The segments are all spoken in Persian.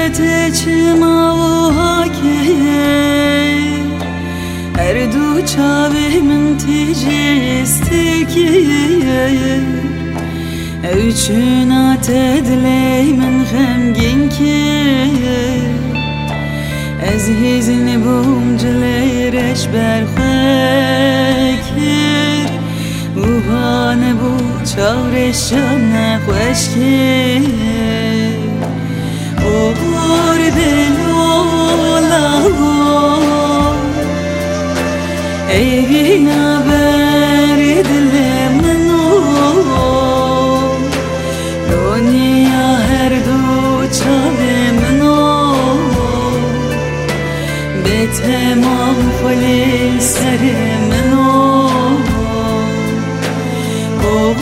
تچما و هاکی اردو چاوی من تیجستی که اوچنا تدلی من غمگین که از هیزن بوم جلیرش برخوکر و هانه بود چارش جام نخوش که او دلولا ای نبرد لمنو دنیا هر دو چاله منو به تمام فلی سر منو او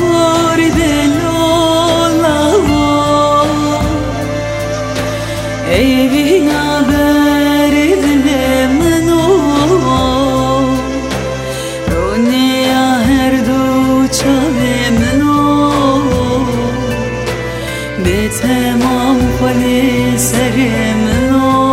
دلولا ای نبرد لمنو دنیا هر دو چاله منو به تمام خلی سر منو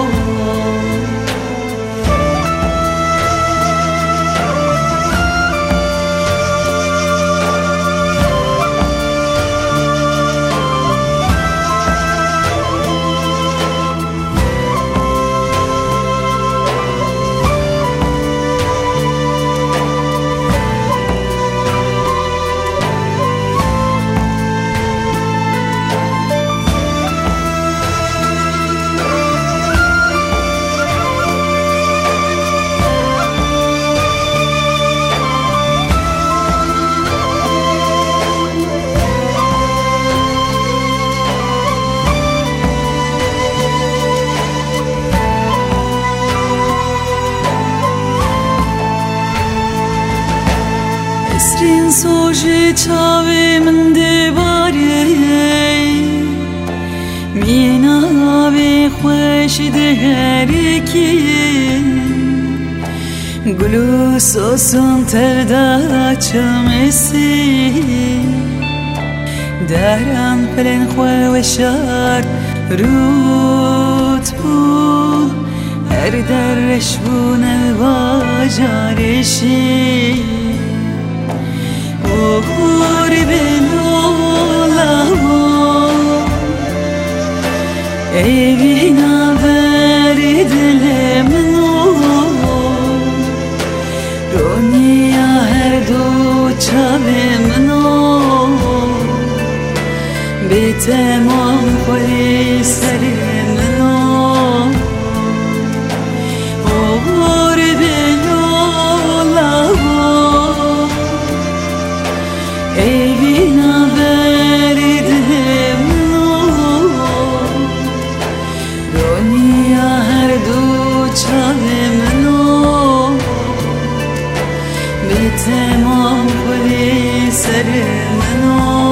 اسرین سوژه چاوی من دیواره میناوی خوش دهری کی گلو سوسون تردا چمسی دران پلن خواه و شار روت بو هر درش بونه واجارشی ای نبرد لمنو دنیا هر دو چاله منو به تمام خلی سر منو ای نبرد لمنو دنیا هر دو چاله منو به تمام خلی سر منو